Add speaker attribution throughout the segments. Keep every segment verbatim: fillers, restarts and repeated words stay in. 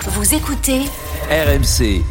Speaker 1: Vous écoutez
Speaker 2: R M C.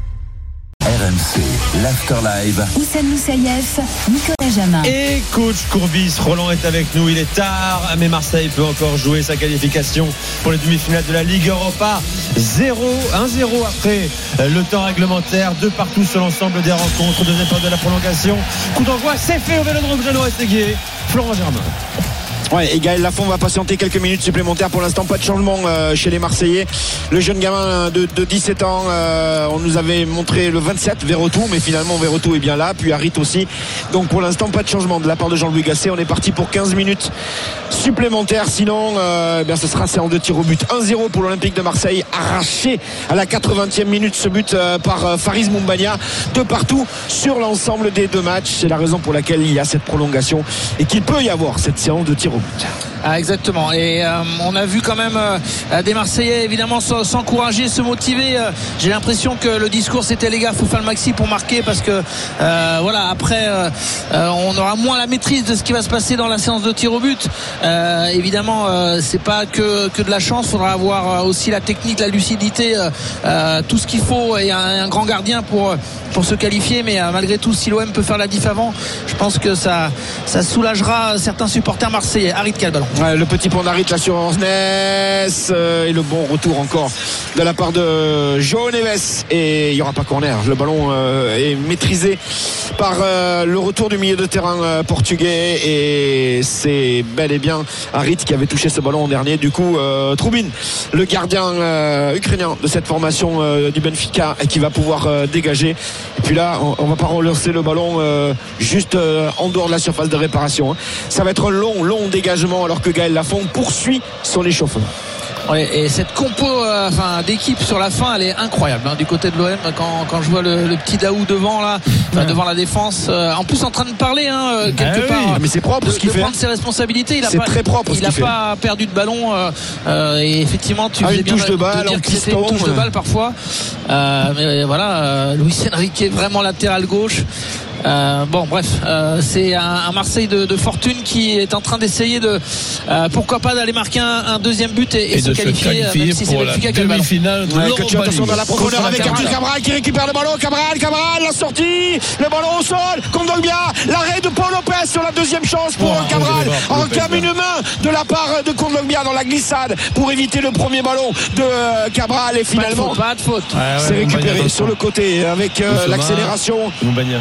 Speaker 2: R M C, l'Afterlive.
Speaker 1: Oussem Moussaïef, Nicolas Jamin.
Speaker 3: Et coach Courbis, Roland est avec nous. Il est tard, mais Marseille peut encore jouer sa qualification pour les demi-finales de la Ligue Europa. zéro un zéro après le temps réglementaire. Deux partout sur l'ensemble des rencontres. Deuxième période de la prolongation. Coup d'envoi, c'est fait au Vélodrome Jeannot Restéguier. Florent Germain.
Speaker 4: Ouais, et Gaël Lafont va patienter quelques minutes supplémentaires. Pour l'instant, pas de changement euh, chez les Marseillais. Le jeune gamin de, de dix-sept ans, euh, on nous avait montré le vingt-sept, Verretou, mais finalement Verretou est bien là, puis Harit aussi. Donc pour l'instant, pas de changement de la part de Jean-Louis Gasset. On est parti pour quinze minutes supplémentaires. Sinon, euh, eh bien, ce sera séance de tir au but. un zéro pour l'Olympique de Marseille, arraché à la quatre-vingtième minute ce but euh, par euh, Faris Moumbagna, de partout sur l'ensemble des deux matchs. C'est la raison pour laquelle il y a cette prolongation et qu'il peut y avoir cette séance de tir au but.
Speaker 5: Ah, exactement, et euh, on a vu quand même euh, des Marseillais évidemment s'encourager, se motiver. euh, j'ai l'impression que le discours c'était les gars, faut faire le maxi pour marquer, parce que euh, voilà, après euh, euh, on aura moins la maîtrise de ce qui va se passer dans la séance de tir au but. euh, évidemment euh, c'est pas que, que de la chance, faudra avoir aussi la technique, la lucidité, euh, euh, tout ce qu'il faut, et un, un grand gardien pour, pour se qualifier. Mais euh, malgré tout, si l'O M peut faire la diff avant, je pense que ça, ça soulagera certains supporters marseillais. Harit qui a le ballon.
Speaker 4: Ouais, le petit pont d'Harit, l'assurance Ness, euh, et le bon retour encore de la part de João Neves, et il n'y aura pas corner. Le ballon euh, est maîtrisé par euh, le retour du milieu de terrain euh, portugais, et c'est bel et bien Harit qui avait touché ce ballon en dernier. Du coup euh, Troubin, le gardien euh, ukrainien de cette formation euh, du Benfica, qui va pouvoir euh, dégager. Et puis là on, on va pas relancer le ballon euh, juste euh, en dehors de la surface de réparation, hein. Ça va être un long long dégagement, alors que Gaël Lafont poursuit son échauffement.
Speaker 5: Ouais, et cette compo euh, enfin, d'équipe sur la fin, elle est incroyable, hein, du côté de l'O M. Quand, quand je vois le, le petit Daou devant là, enfin, devant la défense, euh, en plus en train de parler, hein, quelque
Speaker 4: ah
Speaker 5: part.
Speaker 4: Oui, mais c'est propre
Speaker 5: de,
Speaker 4: ce qu'il
Speaker 5: de
Speaker 4: fait.
Speaker 5: prendre ses responsabilités. Il a
Speaker 4: c'est
Speaker 5: pas,
Speaker 4: très propre.
Speaker 5: Il n'a pas perdu de ballon. Euh, euh, et effectivement, tu
Speaker 4: ah,
Speaker 5: faisais
Speaker 4: une
Speaker 5: bien
Speaker 4: touche de balle,
Speaker 5: de dire
Speaker 4: en
Speaker 5: que c'était
Speaker 4: piston,
Speaker 5: une touche
Speaker 4: ouais.
Speaker 5: de balle parfois. Euh, mais voilà, euh, Luis Enrique vraiment latéral gauche. Euh, bon bref, euh, c'est un, un Marseille de, de fortune qui est en train d'essayer de euh, pourquoi pas d'aller marquer un, un deuxième but et, et, et se qualifier,
Speaker 6: se
Speaker 5: même si c'est Benfica qui a le ballon.
Speaker 6: Demi-finale de
Speaker 4: ouais, que tu attention dans la profondeur avec
Speaker 5: Cabral.
Speaker 4: Abdul Cabral qui récupère le ballon. Cabral, Cabral, la sortie, le ballon au sol, Kondogbia, l'arrêt de Paul Lopez sur la deuxième chance pour oh, Cabral. En came une main de la part de Kondogbia dans la glissade pour éviter le premier ballon de Cabral, et finalement
Speaker 5: pas de faute, pas de faute.
Speaker 4: Ouais, ouais, c'est récupéré Moumbagna sur le côté avec euh, l'accélération
Speaker 3: Moumbagna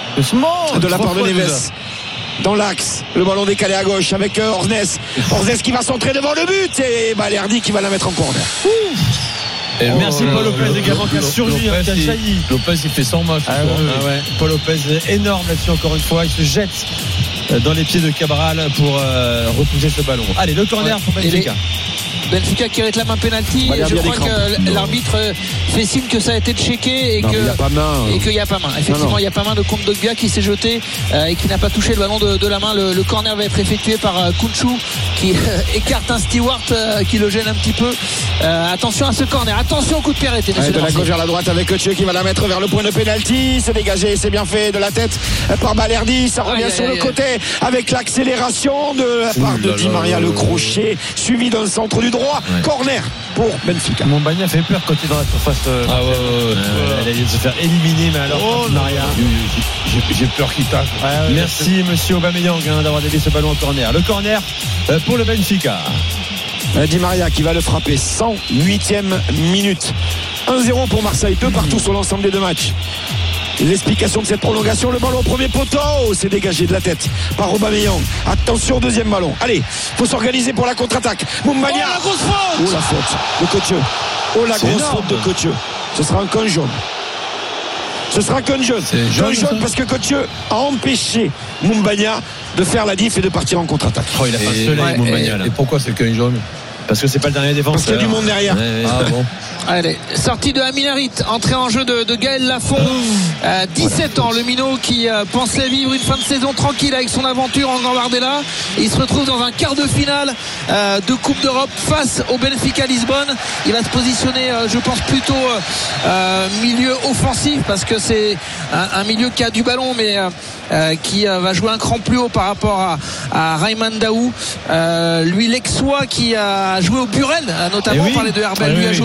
Speaker 4: de la part de Neves. Dans l'axe, le ballon décalé à gauche avec euh, Ornez. Ornez qui va centrer devant le but, et Balerdi qui va la mettre en corner.
Speaker 3: Et oh, merci Paul Lopez également qui a surgi, qui a jailli.
Speaker 6: Lopez il fait cent matchs.
Speaker 3: Ah, ouais, ah ouais. Paul Lopez énorme là-dessus encore une fois. Il se jette dans les pieds de Cabral pour euh, repousser ce ballon. Allez, le corner ouais. pour Benfica.
Speaker 5: Benfica qui réclame un penalty. Bah, je crois que l'arbitre fait signe que ça a été checké et qu'il n'y a pas main. Et qu'il n'y a pas main. Effectivement, il n'y a pas main de Kondogbia qui s'est jeté euh, et qui n'a pas touché le ballon de, de la main. Le, le corner va être effectué par euh, Kunchu qui euh, écarte un Stewart euh, qui le gêne un petit peu. Euh, attention à ce corner. Attention au coup de pied arrêté.
Speaker 4: Ouais, de la gauche vers la droite avec Koche qui va la mettre vers le point de penalty. C'est dégagé, c'est bien fait de la tête par Balerdi. Ça revient aïe, sur aïe, le aïe. côté avec l'accélération de la part de Di Maria, le crochet suivi d'un centre du droit. Ouais. Corner pour Benfica.
Speaker 3: Moumbagna fait peur quand il est dans la surface. Euh, ah ouais, ouais, ouais, ouais. Elle allait se faire éliminer, mais alors oh, Di Maria.
Speaker 6: J'ai, j'ai peur qu'il tape.
Speaker 3: Ouais, ouais, merci monsieur Aubameyang hein, d'avoir dévié ce ballon en corner. Le corner euh, pour le Benfica.
Speaker 4: Di Maria qui va le frapper. cent huitième minute. un zéro pour Marseille. Deux partout sur l'ensemble des deux matchs. L'explication de cette prolongation, le ballon au premier poteau, c'est dégagé de la tête par Aubameyang. Attention, deuxième ballon. Allez, faut s'organiser pour la contre-attaque. Moumbagna.
Speaker 5: Oh la grosse faute.
Speaker 4: Oh la faute de Koche. Oh la c'est grosse énorme. faute de Koche. Ce sera un con jaune. Ce sera qu'un jaune. C'est jaune, jaune parce que Koche a empêché Moumbagna de faire la diff et de partir en contre-attaque.
Speaker 3: Oh, il a pas un soleil ouais, Moumbagna là.
Speaker 6: Et pourquoi c'est qu'un jaune?
Speaker 3: Parce que c'est pas le dernier défenseur.
Speaker 4: Parce qu'il y a du monde derrière.
Speaker 3: Ouais, ouais.
Speaker 6: Ah bon.
Speaker 5: Allez, sortie de Amin Harit, entrée en jeu de, de Gaël Lafont, euh, dix-sept ans, le minot qui euh, pensait vivre une fin de saison tranquille avec son aventure en Gambardella. Il se retrouve dans un quart de finale euh, de Coupe d'Europe face au Benfica Lisbonne. Il va se positionner, euh, je pense, plutôt euh, milieu offensif parce que c'est un, un milieu qui a du ballon, mais euh, euh, qui euh, va jouer un cran plus haut par rapport à, à Raymond Daou. Euh, lui, l'exois qui a joué au Burel, notamment, oui. On parlait de Herbel, ah, lui oui, a joué oui. au Burel.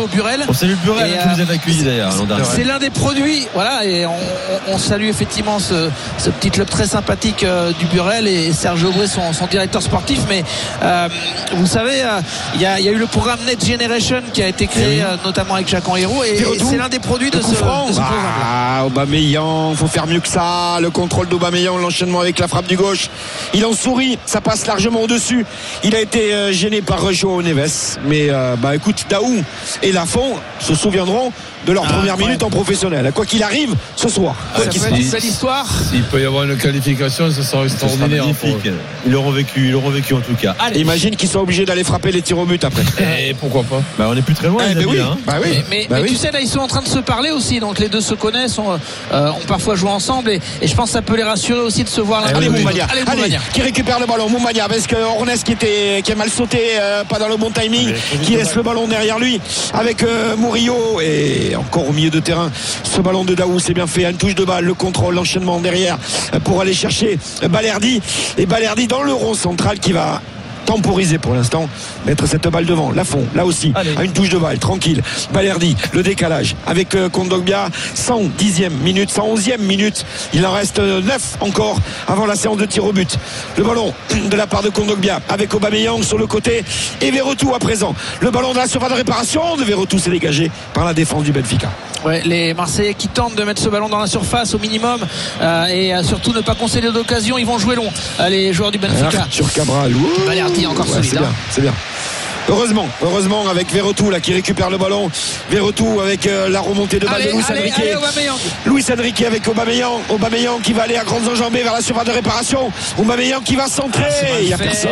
Speaker 3: On salue Burel
Speaker 5: Et,
Speaker 3: qui nous
Speaker 5: euh,
Speaker 3: a accueillis d'ailleurs l'an dernier.
Speaker 5: C'est l'un des produits, voilà, et on, on salue effectivement ce, ce petit club très sympathique euh, du Burel et Serge Aubray, son, son directeur sportif. Mais euh, vous savez, il euh, y, y a eu le programme Next Generation qui a été créé oui. euh, notamment avec Jacques Henriot, et, et c'est l'un des produits de, de ce, de ce programme.
Speaker 4: Ah, Aubameyang, faut faire mieux que ça. Le contrôle d'Aubameyang, l'enchaînement avec la frappe du gauche. Il en sourit, ça passe largement au-dessus. Il a été euh, gêné par João Neves. Mais euh, bah écoute, Daou et Lafont se souviendront de leur ah, première ouais. minute en professionnel. Quoi qu'il arrive ce soir.
Speaker 5: Ah, ça peut être une belle histoire.
Speaker 6: S'il peut y avoir une qualification, ça sera extraordinaire.
Speaker 3: Ça sera magnifique. Ils l'auront vécu, ils l'auront vécu en tout cas.
Speaker 4: Allez. Imagine qu'ils sont obligés d'aller frapper les tirs au but après.
Speaker 6: Et pourquoi pas.
Speaker 3: Bah on est plus très loin.
Speaker 4: Eh
Speaker 3: les
Speaker 4: bah, oui.
Speaker 3: Hein.
Speaker 4: bah oui.
Speaker 5: Mais, mais,
Speaker 4: bah
Speaker 5: mais
Speaker 4: oui.
Speaker 5: tu sais là ils sont en train de se parler aussi, donc les deux se connaissent, ont, euh, ont parfois joué ensemble et, et je pense que ça peut les rassurer aussi de se voir.
Speaker 4: Allez,
Speaker 5: oui,
Speaker 4: Moumania.
Speaker 5: Allez,
Speaker 4: Allez,
Speaker 5: Moumania.
Speaker 4: Qui récupère le ballon. Moumania parce que Ornes qui était qui a mal sauté, euh, pas dans le bon timing, qui laisse le ballon derrière lui avec euh, Murillo et encore au milieu de terrain. Ce ballon de Daou, c'est bien fait, une touche de balle, le contrôle, l'enchaînement derrière pour aller chercher Balerdi, et Balerdi dans le rond central qui va temporiser pour l'instant, mettre cette balle devant. Lafont, là aussi, Allez. à une touche de balle, tranquille. Balerdi, le décalage avec euh, Kondogbia, cent dixième minute, cent onzième minute. Il en reste euh, neuf encore avant la séance de tir au but. Le ballon de la part de Kondogbia avec Aubameyang sur le côté et Verretou à présent. Le ballon de la surface de réparation de Verretou s'est dégagé par la défense du Benfica.
Speaker 5: Ouais, les Marseillais qui tentent de mettre ce ballon dans la surface au minimum euh, et euh, surtout ne pas concéder d'occasion, ils vont jouer long, euh, les joueurs du Benfica.
Speaker 4: Sur Cabral,
Speaker 5: Balerdi encore
Speaker 4: ouais,
Speaker 5: solide.
Speaker 4: C'est bien, c'est bien. Heureusement, heureusement avec Verretou là qui récupère le ballon. Verretou avec euh, la remontée de balle de Luis Enrique. Luis Enrique avec Aubameyang. Aubameyang qui va aller à grandes enjambées vers la surface de réparation. Aubameyang qui va centrer. Il n'y a personne.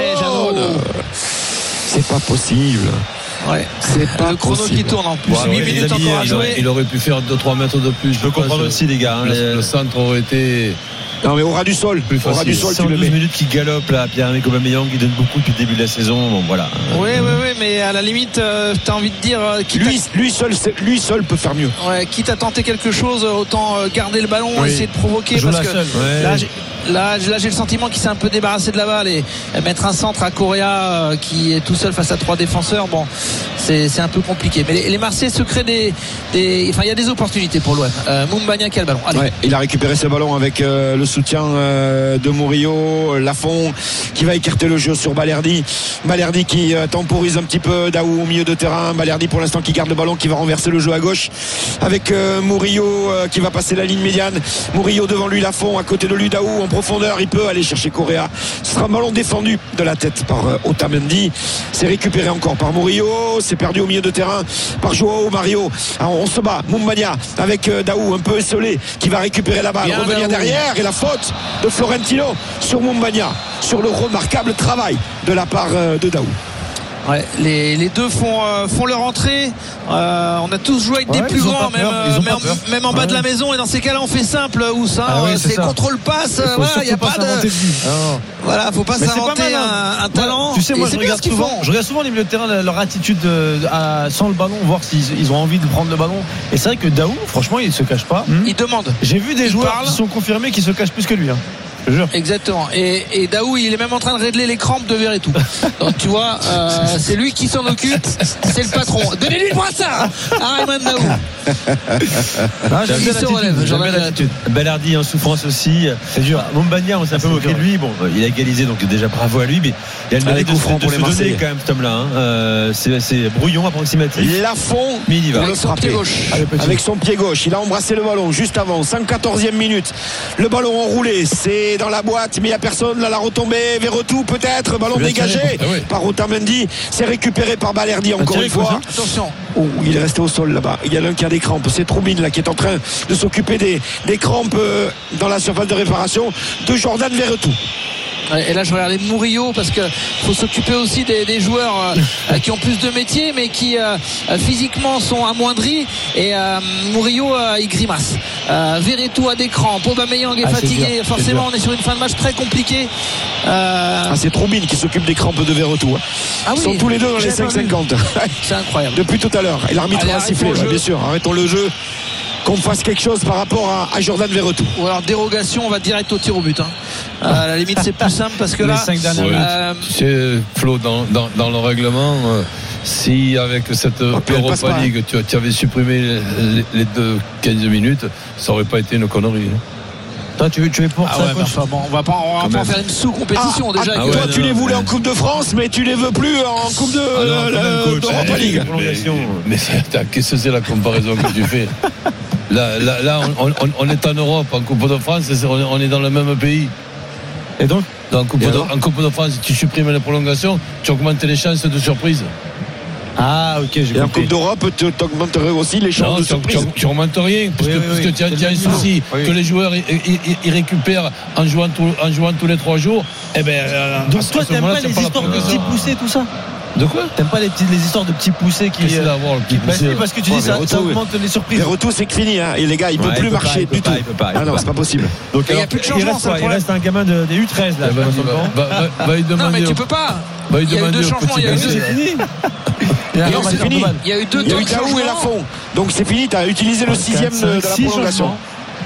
Speaker 4: C'est pas possible.
Speaker 5: Ouais.
Speaker 4: C'est pas
Speaker 5: le chrono
Speaker 4: possible.
Speaker 5: qui tourne en plus.
Speaker 6: Ouais,
Speaker 5: huit
Speaker 6: ouais,
Speaker 5: minutes
Speaker 6: amis,
Speaker 5: encore à
Speaker 6: il,
Speaker 5: jouer.
Speaker 6: aurait, il aurait pu faire deux trois mètres de plus.
Speaker 3: Je peux comprendre aussi les gars. Hein,
Speaker 6: le,
Speaker 3: les...
Speaker 6: le centre aurait été.
Speaker 4: Non mais au ras du sol,
Speaker 6: plus
Speaker 4: au ras du sol, tu le mets.
Speaker 3: minutes qui galope là, Pierre-Emerick Aubameyang qui donne beaucoup depuis le début de la saison. Bon voilà.
Speaker 5: Oui oui oui, mais à la limite, euh, t'as envie de dire euh,
Speaker 4: lui, lui seul, lui seul peut faire mieux.
Speaker 5: Ouais, quitte à tenter quelque chose, autant euh, garder le ballon, oui. essayer de provoquer parce que
Speaker 3: ouais.
Speaker 5: là, j'ai, là, là j'ai le sentiment qu'il s'est un peu débarrassé de la balle et mettre un centre à Correa euh, qui est tout seul face à trois défenseurs. Bon, c'est, c'est un peu compliqué. Mais les, les Marseillais se créent des, des, enfin il y a des opportunités pour l'O M. Euh, Moumbagna qui a le ballon. Allez.
Speaker 4: Ouais, il a récupéré ce ballon avec euh, le soutien euh, de Murillo, Lafont qui va écarter le jeu sur Balerdi. Balerdi qui euh, temporise un petit peu Daou au milieu de terrain. Balerdi pour l'instant qui garde le ballon, qui va renverser le jeu à gauche avec euh, Murillo euh, qui va passer la ligne médiane. Murillo devant lui, Lafont à côté de lui, Daou en profondeur. Il peut aller chercher Correa. Ce sera un ballon défendu de la tête par euh, Otamendi. C'est récupéré encore par Murillo. C'est perdu au milieu de terrain par Joao Mario. Alors, on se bat. Moumbagna avec euh, Daou un peu esselé qui va récupérer la balle, bien revenir Daou derrière et la faute de Florentino sur Moumbagna sur le remarquable travail de la part euh, de Daou.
Speaker 5: Ouais, les, les deux font, euh, font leur entrée. Euh, on a tous joué avec
Speaker 3: ouais,
Speaker 5: des plus grands, même, euh, même, même en bas
Speaker 3: ouais.
Speaker 5: de la maison. Et dans ces cas-là, on fait simple. Où ça,
Speaker 3: ah oui,
Speaker 5: c'est, c'est contrôle passe. Voilà, il n'y a pas de. Voilà, faut pas mais s'inventer pas mal, hein. un, un talent.
Speaker 3: Ouais, tu sais, moi, je regarde, souvent, je regarde souvent les milieux de terrain, leur attitude de, à, sans le ballon, voir s'ils ils ont envie de prendre le ballon. Et c'est vrai que Daou, franchement, il se cache pas.
Speaker 5: Il demande.
Speaker 3: J'ai vu des
Speaker 5: il
Speaker 3: joueurs
Speaker 5: parle.
Speaker 3: qui sont confirmés qui se cachent plus que lui. Hein.
Speaker 5: Exactement. Et, et Daou, il est même en train de régler les crampes de Verretou. Donc tu vois, euh, c'est lui qui s'en occupe. C'est le patron. Donnez-lui le brassard à Raymond Daou.
Speaker 3: Ah, j'aime bien l'attitude. J'aime bien l'attitude. Balerdi en souffrance aussi. C'est dur. Moumbagna, on s'est un peu moqué de lui. Bon, il a égalisé, donc déjà bravo à lui. Mais il y a le mérite de, de, de se donner quand même, cet homme-là. Hein. Euh, c'est, c'est brouillon, approximatif.
Speaker 4: Lafont,
Speaker 3: mais il y va.
Speaker 4: Avec son pied gauche. Avec son pied gauche. Il a embrassé le ballon juste avant. cent quatorzième minute. Le ballon enroulé. C'est dans la boîte, mais il n'y a personne. Là, la retombée. Verretou peut-être. Ballon dégagé ah oui. par Otamendi. C'est récupéré par Balerdi encore une fois.
Speaker 5: Attention.
Speaker 4: Oh, il est resté au sol là-bas. Il y a l'un qui a des crampes. C'est Troubine là qui est en train de s'occuper des, des crampes euh, dans la surface de réparation de Jordan Verretou.
Speaker 5: Et là je regardais Murillo parce que faut s'occuper aussi des, des joueurs euh, qui ont plus de métier mais qui euh, physiquement sont amoindris et euh, Murillo euh, il grimace. euh, Verretou a des crampes, Aubameyang est ah, fatigué dur, forcément on est sur une fin de match très compliquée. euh...
Speaker 4: ah, c'est Troubine qui s'occupe des crampes de Verretou. hein. ah, oui. Ils sont tous les deux dans les cinq cinquante.
Speaker 5: C'est incroyable
Speaker 4: depuis tout à l'heure et l'arbitre Allez, a sifflé ouais, bien sûr, arrêtons le jeu, qu'on fasse quelque chose par rapport à, à Jordan Verretou.
Speaker 5: Ou alors dérogation, on va direct au tir au but. Hein. Euh, à la limite, c'est plus simple parce que
Speaker 6: les
Speaker 5: là,
Speaker 6: cinq dernières minutes, euh, tu sais, Flo, dans, dans, dans le règlement, euh, si avec cette
Speaker 4: elle passe
Speaker 6: Europa
Speaker 4: pas,
Speaker 6: League, tu, tu avais supprimé les, les deux quinze minutes, ça aurait pas été une connerie.
Speaker 3: Toi, tu, tu es pour
Speaker 5: Ah
Speaker 3: ça,
Speaker 5: ouais, mais
Speaker 3: coach
Speaker 5: enfin, bon, on va pas, on va pas en faire une sous-compétition
Speaker 4: Ah,
Speaker 5: déjà.
Speaker 4: ah,
Speaker 5: que-
Speaker 4: toi
Speaker 6: ouais,
Speaker 4: tu
Speaker 6: non,
Speaker 4: les voulais
Speaker 6: non,
Speaker 4: en Coupe de France, mais tu les veux plus en Coupe de
Speaker 6: Ah non,
Speaker 4: euh,
Speaker 6: quand même, coach.
Speaker 4: d'Europa
Speaker 6: Eh,
Speaker 4: League.
Speaker 3: prolongation.
Speaker 6: Mais, mais c'est- qu'est-ce que c'est la comparaison que tu fais? Là, là, là on, on- on est en Europe, en Coupe de France, c'est- on est- on est dans le même pays.
Speaker 3: Et donc
Speaker 6: Dans Coupe
Speaker 3: Et
Speaker 6: de,
Speaker 3: alors
Speaker 6: en Coupe de France, tu supprimes les prolongations, tu augmentes les chances de surprise.
Speaker 3: Ah, ok, j'ai
Speaker 4: Et en
Speaker 3: compris.
Speaker 4: Coupe d'Europe, tu augmenterais aussi les chances
Speaker 6: Non,
Speaker 4: de
Speaker 6: tu, tu,
Speaker 4: surprise.
Speaker 6: tu remontes rien, parce
Speaker 3: Oui,
Speaker 6: que,
Speaker 3: oui,
Speaker 6: parce
Speaker 3: oui.
Speaker 6: que tu as, tu as un
Speaker 3: C'est le
Speaker 6: souci
Speaker 3: niveau. Oui.
Speaker 6: que les joueurs ils, ils- ils récupèrent en jouant, tout- en jouant tous les trois jours. Eh ben, euh, à
Speaker 3: Donc
Speaker 6: ce-
Speaker 3: toi,
Speaker 6: à ce
Speaker 3: t'aimes
Speaker 6: moment-là,
Speaker 3: pas
Speaker 6: c'est
Speaker 3: les
Speaker 6: la
Speaker 3: histoires de
Speaker 6: prolongation.
Speaker 3: petits poussés, tout ça?
Speaker 6: De quoi?
Speaker 3: T'aimes pas les, petits, les histoires de petits poussés qui.
Speaker 6: Qu'est-ce qu'il
Speaker 3: euh,
Speaker 6: a à voir, le petit
Speaker 3: Bah
Speaker 6: poussé
Speaker 3: si, parce que tu
Speaker 4: Ouais,
Speaker 3: dis ça,
Speaker 4: mais
Speaker 3: ça
Speaker 4: retour,
Speaker 3: augmente les surprises.
Speaker 4: Les retours, c'est que fini. Hein. Et les gars, il ne
Speaker 3: Ouais,
Speaker 4: peut
Speaker 3: il
Speaker 4: plus
Speaker 3: peut pas,
Speaker 4: marcher
Speaker 3: il peut
Speaker 4: du
Speaker 3: pas,
Speaker 4: tout.
Speaker 3: il peut pas, il
Speaker 4: Ah
Speaker 3: peut
Speaker 4: non,
Speaker 3: pas.
Speaker 4: c'est pas possible.
Speaker 3: Donc,
Speaker 5: il y a
Speaker 3: alors,
Speaker 5: plus de
Speaker 3: il
Speaker 5: changement,
Speaker 3: reste
Speaker 5: c'est le
Speaker 3: quoi Il
Speaker 5: problème.
Speaker 3: reste un gamin de, des U treize là.
Speaker 6: Eh ben,
Speaker 3: je vois sur le
Speaker 6: va,
Speaker 3: banc.
Speaker 6: va, va, va lui
Speaker 5: Non,
Speaker 6: demander
Speaker 5: mais tu
Speaker 6: au-
Speaker 5: peux pas.
Speaker 6: va lui
Speaker 5: Il y a eu
Speaker 6: demander
Speaker 5: deux
Speaker 6: au
Speaker 5: changements.
Speaker 6: petit
Speaker 5: Il y a eu
Speaker 6: poussé.
Speaker 5: deux-
Speaker 3: C'est fini.
Speaker 5: il y a eu-
Speaker 4: Non, c'est fini.
Speaker 5: il y a eu deux
Speaker 4: Il y a
Speaker 5: temps
Speaker 4: eu
Speaker 5: de
Speaker 4: Daou et
Speaker 5: changement.
Speaker 4: Lafont. Donc c'est fini, tu as utilisé le sixième
Speaker 3: quatre,
Speaker 4: de, de
Speaker 3: cinq,
Speaker 4: la
Speaker 3: six
Speaker 4: prolongation.
Speaker 3: changements.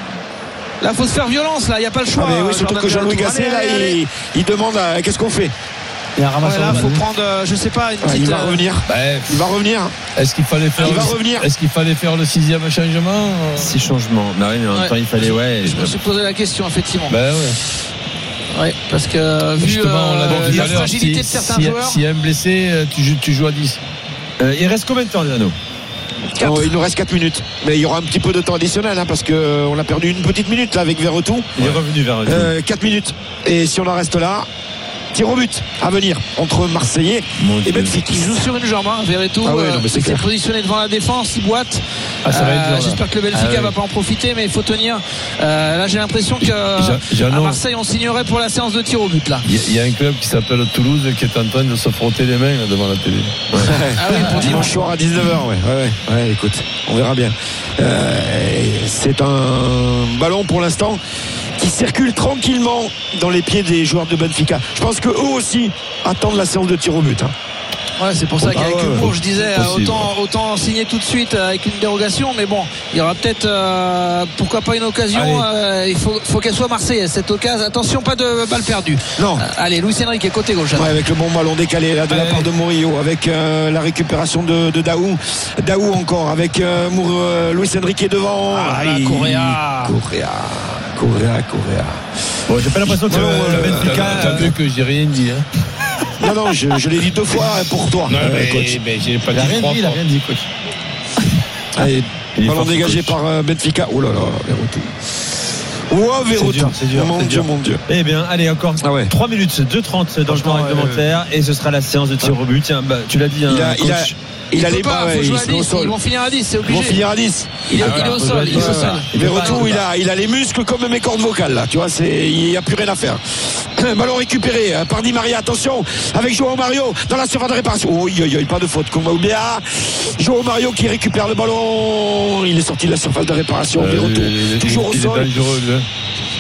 Speaker 5: Là, faut se faire violence. Là, il y a pas le choix.
Speaker 4: Ah mais oui, surtout
Speaker 5: Jordan
Speaker 4: que Jean-Louis
Speaker 5: Verretou.
Speaker 4: Gasset, là,
Speaker 5: Allez, allez, allez.
Speaker 4: il, il demande euh, qu'est-ce qu'on fait.
Speaker 3: Il y a un
Speaker 5: Ouais,
Speaker 3: ramasseur
Speaker 5: là,
Speaker 3: de
Speaker 5: faut
Speaker 3: balles.
Speaker 5: prendre, euh, je sais pas, une
Speaker 4: Ah,
Speaker 5: petite.
Speaker 4: il va
Speaker 5: euh,
Speaker 4: revenir.
Speaker 6: Bah,
Speaker 4: Il va revenir.
Speaker 6: Est-ce qu'il fallait faire
Speaker 4: Il
Speaker 6: le,
Speaker 4: va revenir.
Speaker 6: Est-ce qu'il fallait faire le sixième changement?
Speaker 3: Six changements. Bah oui, mais en même
Speaker 5: Ouais.
Speaker 3: temps, il fallait, ouais.
Speaker 5: Je me suis posé la question, effectivement.
Speaker 6: Ben ouais.
Speaker 5: Ouais, parce que vu
Speaker 6: Justement, on l'a
Speaker 5: euh,
Speaker 6: dit tout
Speaker 5: la
Speaker 6: à l'heure.
Speaker 5: fragilité
Speaker 6: Si,
Speaker 5: de certains
Speaker 6: si,
Speaker 5: joueurs.
Speaker 6: s'il y a un blessé, euh, tu, joues- tu joues à dix.
Speaker 3: Euh, il reste combien de temps, Dano?
Speaker 5: Quatre.
Speaker 4: Oh, il nous reste quatre minutes. Mais il y aura un petit peu de temps additionnel hein, parce qu'on a perdu une petite minute là avec Verretou.
Speaker 3: Il est revenu vers eux.
Speaker 4: Euh, quatre minutes. Et si on en reste là, tir au but à venir entre Marseillais
Speaker 6: Mon
Speaker 4: et
Speaker 6: Dieu.
Speaker 4: Benfica.
Speaker 5: Il joue sur une jambe, hein, Verretou.
Speaker 4: Ah ouais,
Speaker 5: euh,
Speaker 4: non, mais c'est
Speaker 5: il s'est
Speaker 4: clair.
Speaker 5: positionné devant la défense, il boite.
Speaker 6: Ah, ça va être dur, là.
Speaker 5: J'espère que le Benfica
Speaker 6: Ah, ouais.
Speaker 5: va pas en profiter, mais il faut tenir. Euh, là, j'ai l'impression que
Speaker 6: Jean-
Speaker 5: à
Speaker 6: Jeannot.
Speaker 5: Marseille, on signerait pour la séance de tir au but là.
Speaker 6: Il y, a- il y a un club qui s'appelle Toulouse qui est en train de se frotter les mains là, devant la télé.
Speaker 5: Ah oui, pour
Speaker 4: Dimanche
Speaker 5: dimanche.
Speaker 4: soir à dix-neuf heures, ouais. Ouais, ouais. Ouais, écoute, on verra bien. Euh, c'est un ballon pour l'instant qui circule tranquillement dans les pieds des joueurs de Benfica. Je pense qu'eux aussi attendent la séance de tir au but. Hein.
Speaker 5: Ouais, c'est pour ça
Speaker 4: Ah
Speaker 5: qu'avec
Speaker 4: ouais,
Speaker 5: humour,
Speaker 4: ouais.
Speaker 5: je disais,
Speaker 6: C'est
Speaker 5: euh,
Speaker 6: possible.
Speaker 5: autant, autant signer tout de suite euh, avec une dérogation, mais bon, il y aura peut-être, euh, pourquoi pas une occasion, euh, il faut, faut qu'elle soit marseillaise, cette occasion. Attention, pas de balle perdue.
Speaker 4: Non.
Speaker 5: Euh, allez, Luis Enrique, côté gauche.
Speaker 4: Ouais, avec le bon ballon décalé là, de la
Speaker 6: Allez.
Speaker 4: part de Murillo, avec euh, la récupération de, de Daou. Daou encore, avec euh, Mour, euh, Luis Enrique devant.
Speaker 5: Ah, là,
Speaker 4: Aïe.
Speaker 5: Correa.
Speaker 4: Correa. Correa, Correa.
Speaker 3: Bon, j'ai pas l'impression que
Speaker 4: Non,
Speaker 3: le
Speaker 4: euh,
Speaker 3: Benfica.
Speaker 6: T'as t'as vu que j'ai rien dit. Hein.
Speaker 4: Non, non, je, je l'ai dit deux fois pour toi, euh, coach.
Speaker 6: mais j'ai pas
Speaker 3: Il a
Speaker 6: dit
Speaker 3: rien
Speaker 6: trois
Speaker 3: dit, il a
Speaker 6: fois.
Speaker 3: rien dit, coach.
Speaker 4: Allez,
Speaker 3: Il est
Speaker 4: ballon
Speaker 3: fort, ce
Speaker 4: dégagé
Speaker 3: coach.
Speaker 4: par euh, Benfica. Oh là là, Verretou. Oh, Verretou.
Speaker 3: dur, c'est dur,
Speaker 4: Mon
Speaker 3: c'est
Speaker 4: Dieu,
Speaker 3: dur.
Speaker 4: mon Dieu.
Speaker 3: Eh bien, allez, encore
Speaker 4: Ah ouais.
Speaker 3: trois minutes, deux trente dans le temps
Speaker 4: Franchement,
Speaker 3: réglementaire et ce sera la séance de tir au but. Tiens, bah, tu l'as dit, hein,
Speaker 4: Il a, il a,
Speaker 3: coach.
Speaker 4: il a
Speaker 5: peut
Speaker 4: les
Speaker 5: pas,
Speaker 4: bas,
Speaker 5: faut
Speaker 4: ouais,
Speaker 5: jouer
Speaker 4: il
Speaker 5: à
Speaker 4: se met au
Speaker 5: dix,
Speaker 4: sol.
Speaker 5: ils vont finir à dix, c'est
Speaker 4: Ils vont
Speaker 5: obligé.
Speaker 4: finir à dix.
Speaker 5: Il est,
Speaker 3: Ah,
Speaker 5: il est au
Speaker 3: faut
Speaker 5: sol,
Speaker 3: jouer à
Speaker 5: il est
Speaker 3: dix,
Speaker 5: au
Speaker 3: ouais.
Speaker 5: sol.
Speaker 3: Il peut pas,
Speaker 4: Verretou,
Speaker 3: il peut
Speaker 4: il
Speaker 3: pas.
Speaker 4: a, il a les muscles comme mes cordes vocales là, tu vois, c'est, il n'y a plus rien à faire. Ballon récupéré euh, par Di Maria, attention, avec Joao Mario dans la surface de réparation. Oh, oui, oui, pas de faute, Koumbaoubia. Joao Mario qui récupère le ballon, il est sorti de la surface de réparation.
Speaker 6: Euh,
Speaker 4: Verretou,
Speaker 6: il- il-
Speaker 4: toujours au
Speaker 6: il est
Speaker 4: sol.
Speaker 6: dangereux, lui, hein.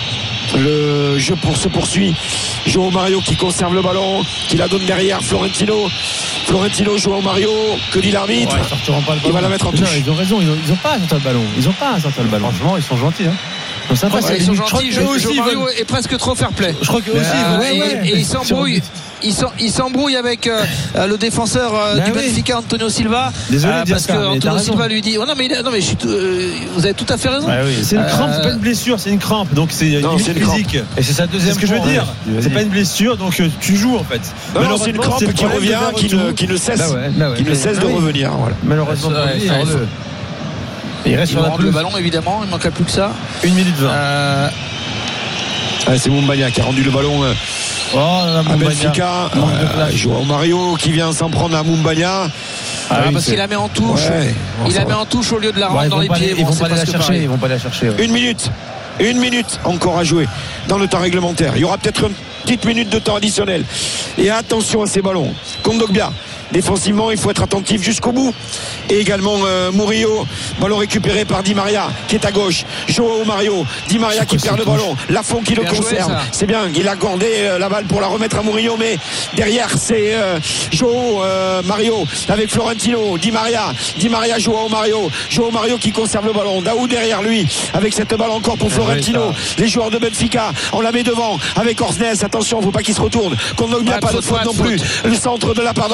Speaker 4: Le jeu pour se poursuit. Joao Mario qui conserve le ballon, qui la donne derrière Florentino. Florentino, Joao Mario, que dit l'arbitre?
Speaker 3: Ouais, ils sortiront pas le
Speaker 4: Il va
Speaker 3: ballon.
Speaker 4: la mettre en
Speaker 3: Non,
Speaker 4: touche.
Speaker 3: ils ont raison, ils ont, ils ont pas à sortir le ballon. Ils ont pas à sortir le ballon. Franchement, ils sont gentils. Hein. Ils sont sympas,
Speaker 5: Ouais,
Speaker 3: c'est
Speaker 5: ils sont
Speaker 3: limite. Je crois
Speaker 5: gentils,
Speaker 3: que
Speaker 5: Joao
Speaker 3: eux aussi, ils
Speaker 5: Mario
Speaker 3: veulent-
Speaker 5: est presque trop fair play.
Speaker 3: Je crois que eux aussi,
Speaker 5: Euh,
Speaker 3: ils veulent-
Speaker 5: et,
Speaker 3: ouais,
Speaker 5: et il s'embrouille. Il s'en- il s'embrouille avec euh, euh, le défenseur euh,
Speaker 3: Bah
Speaker 5: du
Speaker 3: oui.
Speaker 5: Benfica, Antonio Silva.
Speaker 3: Désolé,
Speaker 5: euh, parce que
Speaker 3: Diascar, mais t'as
Speaker 5: Antonio
Speaker 3: raison.
Speaker 5: Silva lui dit oh, non mais, il a- non, mais je suis tout- euh, vous avez tout à fait raison.
Speaker 3: Ouais, oui. C'est une crampe, c'est pas une blessure, c'est une crampe. Donc c'est
Speaker 4: Non,
Speaker 3: limite
Speaker 4: c'est une
Speaker 3: physique.
Speaker 6: Et c'est sa
Speaker 3: C'est
Speaker 6: deuxième
Speaker 3: ce que je veux
Speaker 6: fois,
Speaker 3: dire.
Speaker 6: ouais.
Speaker 3: C'est pas une blessure, donc euh, tu joues en fait.
Speaker 4: Non, non, c'est une crampe
Speaker 3: le
Speaker 4: qui
Speaker 3: problème
Speaker 4: revient,
Speaker 3: de
Speaker 4: qui ne,
Speaker 3: Verretou.
Speaker 4: qui ne cesse,
Speaker 3: Bah ouais, bah ouais.
Speaker 4: qui ne cesse de
Speaker 3: Ah oui.
Speaker 4: revenir. Voilà.
Speaker 3: Malheureusement pour
Speaker 5: Ouais,
Speaker 3: lui,
Speaker 5: ça,
Speaker 3: il
Speaker 5: il faut-
Speaker 3: il reste
Speaker 5: Ils
Speaker 3: sur
Speaker 5: vont
Speaker 3: la
Speaker 5: rendre le
Speaker 3: pelouse.
Speaker 5: ballon évidemment, il manquera plus que ça.
Speaker 3: une minute vingt.
Speaker 5: Euh,
Speaker 4: Ouais, c'est Moumbagna qui a rendu le ballon euh,
Speaker 3: Oh là là,
Speaker 4: à
Speaker 3: Moumbagna.
Speaker 4: Benfica.
Speaker 3: Manque de
Speaker 4: Euh,
Speaker 3: place.
Speaker 4: Joao Mario qui vient s'en prendre à Moumbagna.
Speaker 5: ah,
Speaker 3: oui,
Speaker 5: parce
Speaker 3: c'est-
Speaker 5: qu'il la met en touche.
Speaker 4: Ouais.
Speaker 5: Il la
Speaker 4: Enfin,
Speaker 5: met en touche au lieu de la
Speaker 3: Ouais,
Speaker 5: rendre
Speaker 3: ils
Speaker 5: dans
Speaker 3: vont
Speaker 5: les
Speaker 3: pas
Speaker 5: pieds.
Speaker 3: aller- ils
Speaker 5: Bon,
Speaker 3: vont
Speaker 5: c'est
Speaker 3: pas aller la
Speaker 5: presque
Speaker 3: chercher,
Speaker 5: pareil.
Speaker 3: ils vont pas aller la chercher. ouais.
Speaker 4: Une minute. Une minute encore à jouer dans le temps réglementaire. Il y aura peut-être une petite minute de temps additionnel. Et attention à ces ballons. Kondogbia. Défensivement, il faut être attentif jusqu'au bout. Et également euh, Murillo. Ballon récupéré par Di Maria qui est à gauche. Joao Mario. Di Maria qui perd le ballon. Lafont qui le
Speaker 5: Bien joué,
Speaker 4: conserve.
Speaker 5: ça.
Speaker 4: C'est bien. Il a gardé euh, la balle pour la remettre à Murillo. Mais derrière, c'est euh, Joao euh, Mario avec Florentino. Di Maria. Di Maria, Joao Mario. Joao Mario qui conserve le ballon. Daou derrière lui avec cette balle encore pour Florentino. Les joueurs de Benfica, on la met devant avec Orsnes. Attention, faut pas qu'il se retourne. Kondogbia,
Speaker 5: Pas de
Speaker 4: pas de
Speaker 5: faute,
Speaker 4: faute
Speaker 5: pas
Speaker 4: non
Speaker 5: de
Speaker 4: plus.
Speaker 5: faute.
Speaker 4: Le centre de la part d'Orsnes. Ouais,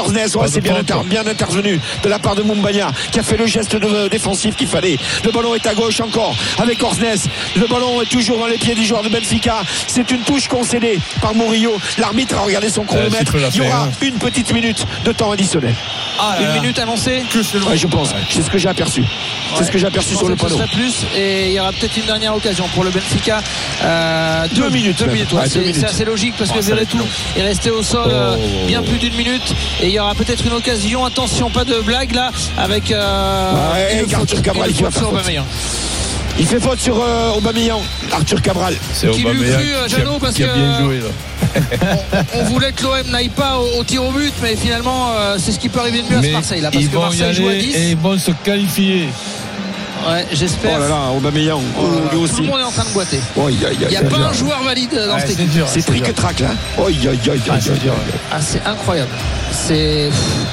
Speaker 4: Ah, c'est bien, inter- bien intervenu de la part de Moumbagna qui a fait le geste de, défensif qu'il fallait. Le ballon est à gauche encore avec Orsnes. Le ballon est toujours dans les pieds du joueur de Benfica. C'est une touche concédée par Murillo. L'arbitre a regardé son chronomètre.
Speaker 6: Euh,
Speaker 4: Il y aura
Speaker 6: hein.
Speaker 4: une petite minute de temps additionnel.
Speaker 5: Ah, une minute annoncée.
Speaker 4: Ouais, je pense. C'est ce que j'ai aperçu. C'est
Speaker 5: Ouais,
Speaker 4: ce que j'ai aperçu sur le
Speaker 5: panneau. Ce
Speaker 4: panneau.
Speaker 5: serait plus et il y aura peut-être une dernière occasion pour le Benfica. Euh,
Speaker 4: Deux
Speaker 5: deux,
Speaker 4: minutes,
Speaker 5: Deux
Speaker 4: même.
Speaker 5: minutes. Ouais,
Speaker 4: Ouais,
Speaker 5: c'est,
Speaker 4: deux minutes.
Speaker 5: c'est assez logique parce que
Speaker 3: Oh, ça va être
Speaker 5: Verretou
Speaker 3: long.
Speaker 5: est resté au sol
Speaker 6: Oh,
Speaker 5: euh,
Speaker 6: oh,
Speaker 5: bien
Speaker 6: oh.
Speaker 5: plus d'une minute et il y aura peut-être une occasion. Attention, pas de blague là avec. Euh,
Speaker 4: Ouais,
Speaker 5: une
Speaker 4: Arthur
Speaker 5: faute,
Speaker 4: Cabral
Speaker 5: une
Speaker 4: qui va
Speaker 5: faute
Speaker 4: faire
Speaker 5: sur
Speaker 4: faute.
Speaker 5: Aubameyang.
Speaker 4: Il fait faute sur euh, Aubameyang, Arthur Cabral.
Speaker 6: C'est
Speaker 5: Qui lui
Speaker 6: Aubameyang
Speaker 5: cru, euh,
Speaker 6: qui a-
Speaker 5: Jeannot, parce
Speaker 6: qui a
Speaker 5: que-
Speaker 6: bien joué là.
Speaker 5: On, on voulait que l'O M n'aille pas au, au tir au but, mais finalement euh, c'est ce qui peut arriver de mieux à ce
Speaker 6: Mais
Speaker 5: Marseille là, parce
Speaker 6: ils
Speaker 5: que
Speaker 6: vont y
Speaker 5: Marseille joue à
Speaker 6: aller
Speaker 5: dix.
Speaker 6: et ils vont se qualifier.
Speaker 5: Ouais,
Speaker 4: Oh
Speaker 5: j'espère.
Speaker 4: là là, Aubameyang,
Speaker 5: Oh là là,
Speaker 4: lui
Speaker 5: tout
Speaker 4: aussi.
Speaker 5: le monde est en train de boiter.
Speaker 4: Oh, aïe, aïe,
Speaker 5: Il n'y a
Speaker 4: aïe,
Speaker 5: pas
Speaker 4: aïe.
Speaker 5: un joueur valide dans
Speaker 6: Ouais,
Speaker 5: cette
Speaker 6: c'est
Speaker 5: équipe.
Speaker 6: dur,
Speaker 4: C'est
Speaker 6: c'est dur.
Speaker 4: tric-trac là. Oh, aïe, aïe, aïe,
Speaker 6: Ah,
Speaker 4: aïe,
Speaker 6: c'est
Speaker 4: aïe,
Speaker 6: dur.
Speaker 4: aïe.
Speaker 5: Ah, c'est incroyable. C'est.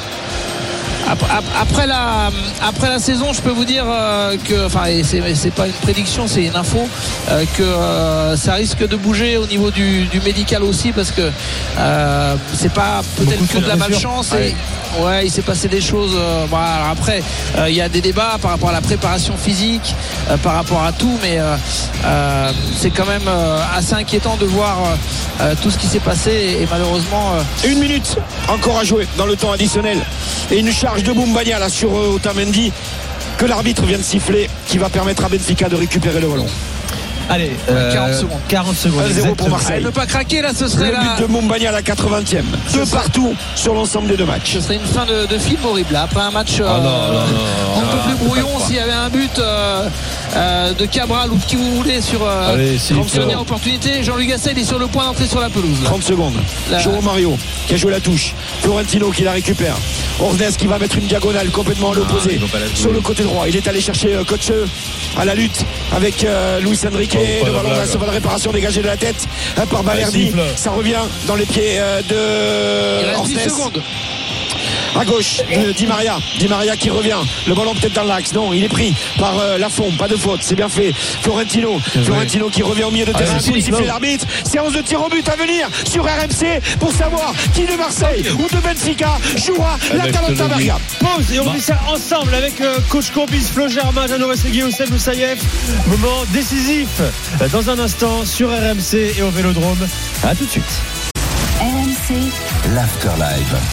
Speaker 5: Après, après, la, après la saison, je peux vous dire euh, que, enfin, et c'est, c'est pas une prédiction, c'est une info, euh, que euh, ça risque de bouger au niveau du, du médical aussi, parce que euh, c'est pas peut-être
Speaker 6: Beaucoup
Speaker 5: que de la
Speaker 6: de blessures.
Speaker 5: malchance.
Speaker 6: Ouais.
Speaker 5: Et, ouais, il s'est passé des choses. Euh, bon, alors après, euh, il y a des débats par rapport à la préparation physique, euh, par rapport à tout, mais euh, euh, c'est quand même euh, assez inquiétant de voir euh, euh, tout ce qui s'est passé et, et malheureusement. Euh,
Speaker 4: Une minute encore à jouer dans le temps additionnel. Et une charge de Moumbagna là sur euh, Otamendi que l'arbitre vient de siffler qui va permettre à Benfica de récupérer le ballon.
Speaker 3: Allez,
Speaker 5: quarante secondes.
Speaker 3: quarante secondes.
Speaker 4: un zéro pour
Speaker 3: exactement.
Speaker 4: Marseille.
Speaker 5: ne pas craquer là, ce serait
Speaker 4: Le
Speaker 5: la.
Speaker 4: but de Moumbagna à la quatre-vingtième. Deux partout sur l'ensemble des deux matchs.
Speaker 5: Ce serait une fin de, de film horrible là. Après un match euh,
Speaker 6: Ah non, non, non,
Speaker 5: un
Speaker 6: non,
Speaker 5: peu
Speaker 6: non,
Speaker 5: plus
Speaker 6: faut
Speaker 5: brouillon,
Speaker 6: pas le
Speaker 5: s'il y avait un but euh, euh, de Cabral ou qui vous voulez sur euh,
Speaker 6: Allez, si,
Speaker 5: une dernière
Speaker 6: faut-
Speaker 5: opportunité. Jean-Luc Gasset il est sur le point d'entrer sur la pelouse là.
Speaker 4: trente secondes.
Speaker 5: La-
Speaker 4: João Mario qui a joué la touche. Florentino qui la récupère. Ornes qui va mettre une diagonale complètement à l'opposé
Speaker 3: ils vont pas la jouer.
Speaker 4: sur le côté droit. Il est allé chercher euh, Coach à la lutte avec euh, Luis Enrique.
Speaker 6: Oh, pas
Speaker 4: le
Speaker 6: de
Speaker 4: ballon
Speaker 6: blague.
Speaker 4: va de réparation dégagé de la tête euh, par Balerdi.
Speaker 6: siffle.
Speaker 4: Ça revient dans les pieds euh,
Speaker 5: Il
Speaker 4: de
Speaker 5: reste dix
Speaker 4: Ornes.
Speaker 5: secondes.
Speaker 4: À gauche, euh, Di Maria. Di Maria qui revient. Le ballon peut-être dans l'axe. Non, il est pris par euh, Lafont. Pas de faute. C'est bien fait. Florentino. Florentino qui revient au milieu de terrain.
Speaker 6: Allez,
Speaker 4: Pour
Speaker 6: siffle.
Speaker 4: siffler l'arbitre. Séance de tir au but à venir sur R M C pour savoir qui de Marseille ou de Benfica jouera la
Speaker 6: Avec
Speaker 4: Talenta
Speaker 6: le
Speaker 4: Bergame.
Speaker 3: Pause et on vit ça ensemble avec euh, coach Courbis, Flo Germain, Jeannot Rességui, Oussem Moussaïef. Moment décisif euh, dans un instant sur R M C et au Vélodrome. A tout de suite.
Speaker 1: R M C.
Speaker 2: l'Afterlife.